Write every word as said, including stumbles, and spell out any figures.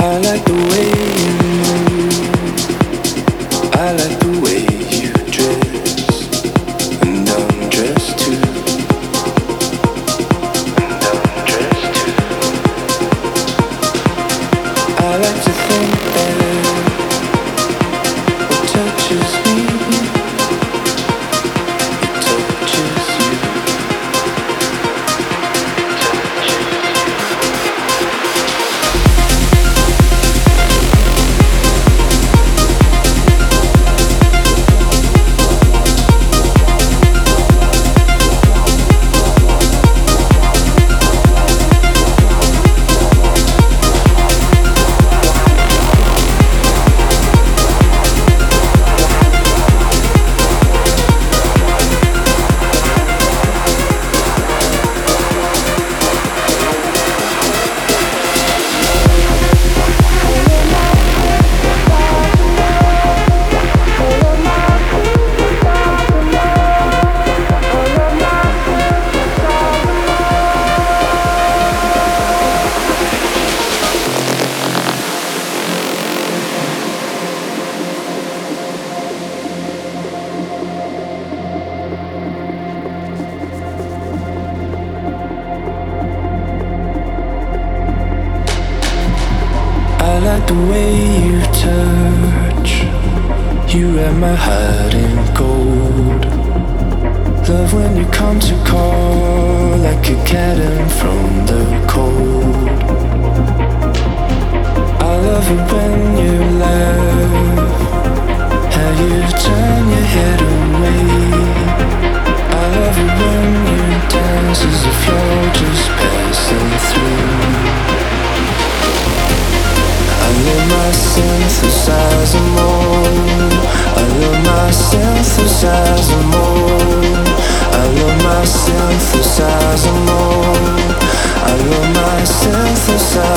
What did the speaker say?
I like the way you move. I like the way you dress, and I'm dressed too. And I'm dressed too. I like to think that what touches me, it touches you. I like the way you touch. You have my heart in gold. Love when you come to call, like a cat in from the cold. I love it when you laugh, how you turn your head away. I love it when you dance as if you're just passing through. I love my synthesizer more. I love my synthesizer more. I love my synthesizer more. I love my synthesizer.